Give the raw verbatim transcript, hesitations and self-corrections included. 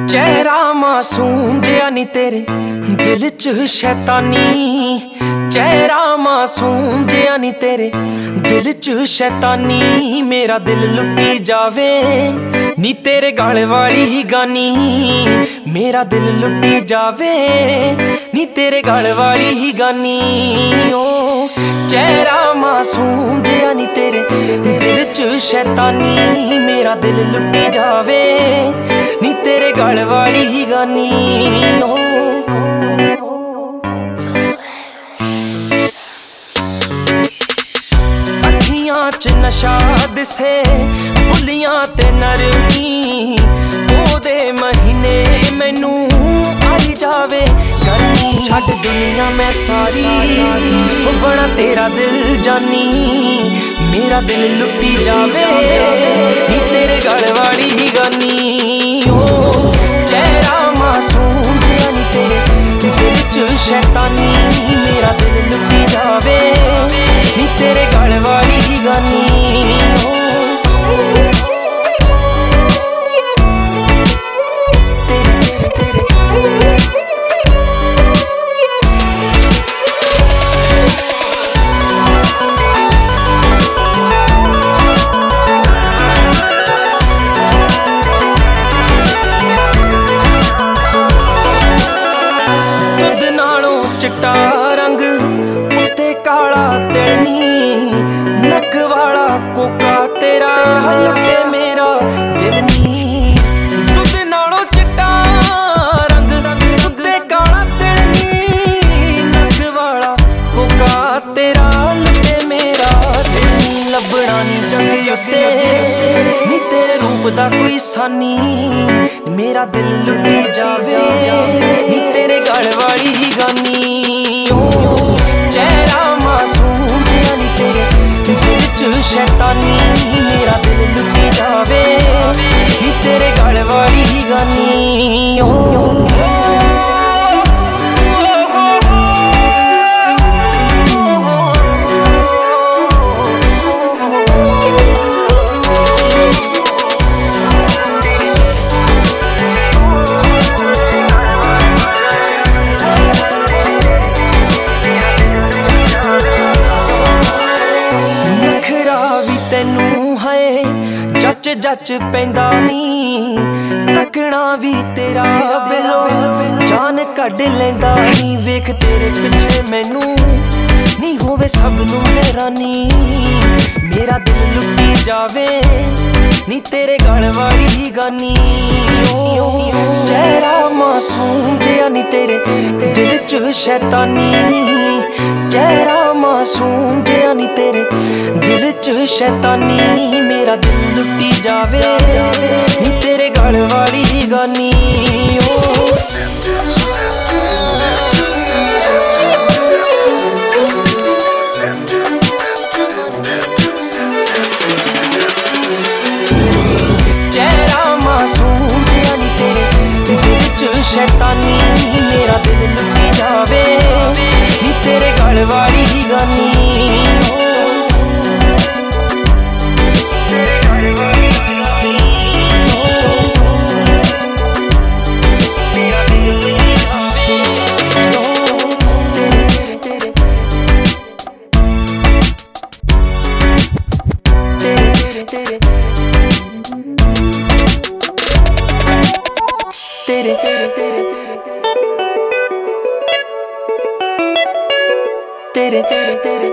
चेहरा मासूम जिया नी तेरे दिल च शैतानी, चेहरा मासूम जिया नी तेरे दिल च शैतानी। मेरा दिल लुटी जावे नी तेरे गल वाली ही गानी, मेरा दिल लुटी जावे नी तेरे गल वाली ही गानी। ओ चेहरा मासूम जिया नी तेरे दिल च शैतानी, मेरा दिल लुटी जावे नी तेरे गल वाली ही गानी। ओ अखियां च नशा दिसे बुलियां ते नरमी, ओदे महीने मैनू आई जावे गर्मी। छड्ड दुनिया मैं सारी ओ बड़ा तेरा दिल जानी, मेरा दिल लुटी जावे नी तेरे गल वाली ही गानी। ओ चेहरा मासूम जिया नी तेरे दिल च शैतानी, मेरा दिल लुटी जावे नी तेरे गल वाली ही गानी। चिट्टा रंग उत्ते काला तिलनी, नक वाला कोका तेरा लुटे मेरा दिल नी। दुध नालों चिट्टा रंग उत्ते काला तिलनी, नक वाला कोका तेरा लुटे मेरा दिल नी। लभना नी चंगे उत्ते नी तेरे रूप दा कोई सानी, मेरा दिल लुटी जावे नी तेरे गल वाली ही गानी। चेहरा मासूम जिया नी तेरे दिल च शैतानी, मेरा दिल लुटी जावे नी तेरे गल वाली ही गानी। ओ जच जच पैंदा नी, तकना भी तेरा बिलो जान कढ लैंदा नी। वेख तेरे पिछे मैनू नी होवे सब नू हैरानी, मेरा दिल लुटी जावे नी तेरे गल वाली ही गानी। ओ चेहरा मासूम जिया नी तेरे दिल च शैतानी, चेहरा मासूम जिया नी तेरे दिल च शैतानी। मेरा दिल लुटी जावे नी तेरे गल वाली ही गानी। ओ चेहरा मासूम जिया नी तेरे दिल च शैतानी, मेरा दिल लुटी जावे नी तेरे गल वाली ही गानी। तेरे तेरे तेरे तेरे